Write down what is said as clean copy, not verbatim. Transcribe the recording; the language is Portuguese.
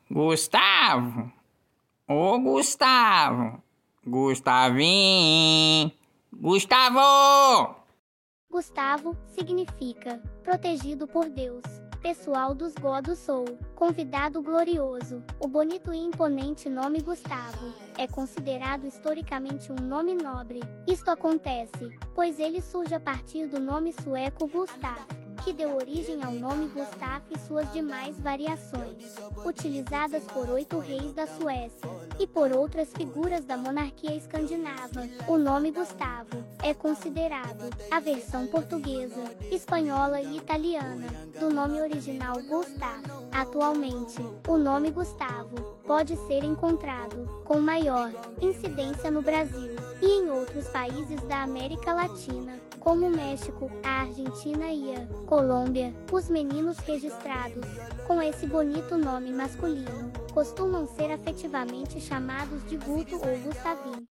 Gustavo, ô Gustavo, Gustavinho, Gustavo! Gustavo significa protegido por Deus, pessoal dos godos sou, convidado glorioso. O bonito e imponente nome Gustavo é considerado historicamente um nome nobre. Isto acontece, pois ele surge a partir do nome sueco Gustaf, que deu origem ao nome Gustaf e suas demais variações, utilizadas por 8 reis da Suécia e por outras figuras da monarquia escandinava. O nome Gustavo é considerado a versão portuguesa, espanhola e italiana do nome original Gustav. Atualmente, o nome Gustavo pode ser encontrado com maior incidência no Brasil e em outros países da América Latina, como o México, a Argentina e a Colômbia. Os meninos registrados com esse bonito nome masculino costumam ser afetivamente chamados de Guto ou Gustavinho.